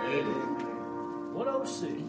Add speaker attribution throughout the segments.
Speaker 1: 106.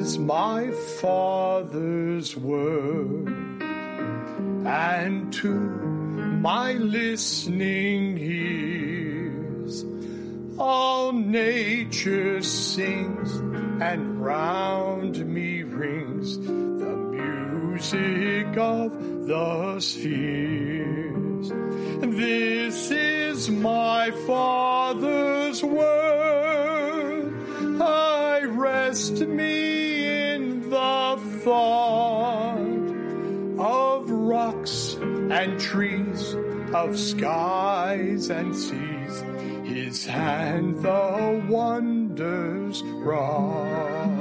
Speaker 1: is my Father's word, and to my listening ears all nature sings, and round me rings the music of the spheres. This is my Father's word. I rest me in the thought of rocks and trees, of skies and seas, his hand the wonders wrought.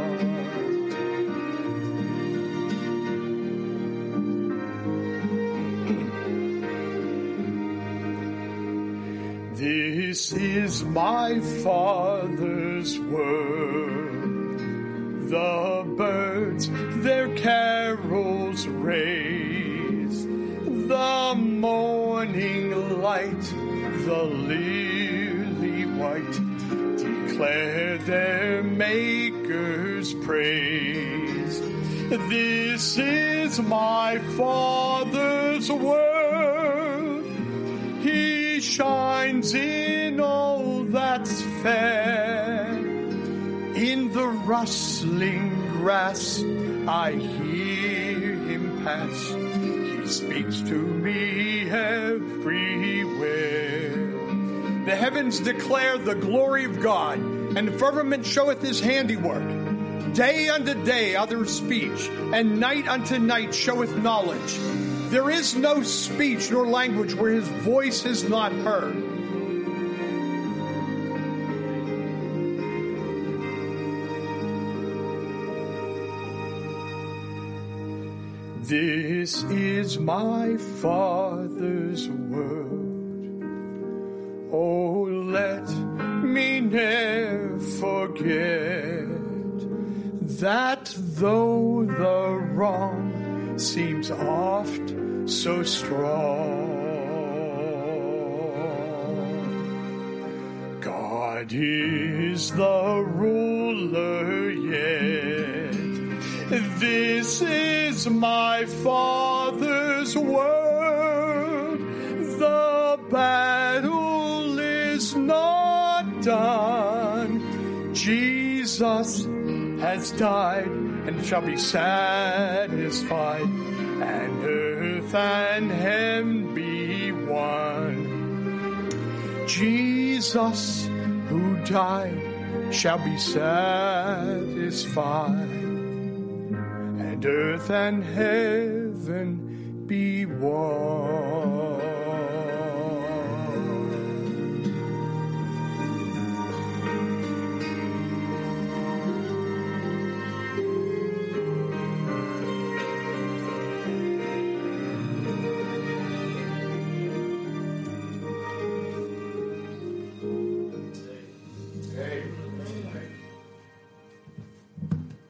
Speaker 1: This is my Father's word. The birds their carols raise, the morning light, the lily white, declare their Maker's praise. This is my Father's word. He shines in all that's fair. In the rustling grass I hear him pass. He speaks to me everywhere. The heavens declare the glory of God, and the firmament showeth his handiwork. Day unto day uttereth speech, and night unto night showeth knowledge. There is no speech nor language where his voice is not heard. This is my Father's word. Oh, let me ne'er forget that though the wrong seems oft so strong, God is the ruler yet. This is my Father's word. The battle is not done. Jesus has died and shall be satisfied, and earth and heaven be one. Jesus who died shall be satisfied, and earth and heaven be one.